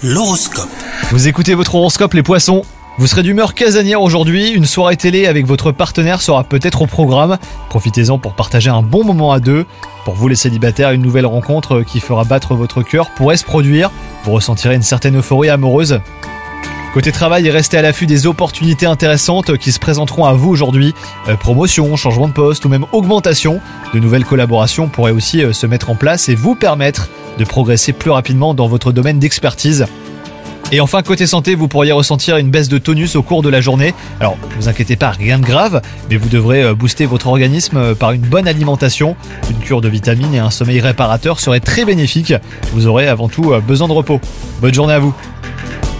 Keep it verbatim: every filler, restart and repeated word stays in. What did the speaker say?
L'horoscope. Vous écoutez votre horoscope les poissons. Vous serez d'humeur casanière aujourd'hui, une soirée télé avec votre partenaire sera peut-être au programme. Profitez-en pour partager un bon moment à deux. Pour vous les célibataires, une nouvelle rencontre qui fera battre votre cœur pourrait se produire. Vous ressentirez une certaine euphorie amoureuse. Côté travail, restez à l'affût des opportunités intéressantes qui se présenteront à vous aujourd'hui. Euh, promotion, changement de poste ou même augmentation. De nouvelles collaborations pourraient aussi euh, se mettre en place et vous permettre de progresser plus rapidement dans votre domaine d'expertise. Et enfin, côté santé, vous pourriez ressentir une baisse de tonus au cours de la journée. Alors, ne vous inquiétez pas, rien de grave, mais vous devrez booster votre organisme par une bonne alimentation. Une cure de vitamines et un sommeil réparateur seraient très bénéfiques. Vous aurez avant tout besoin de repos. Bonne journée à vous.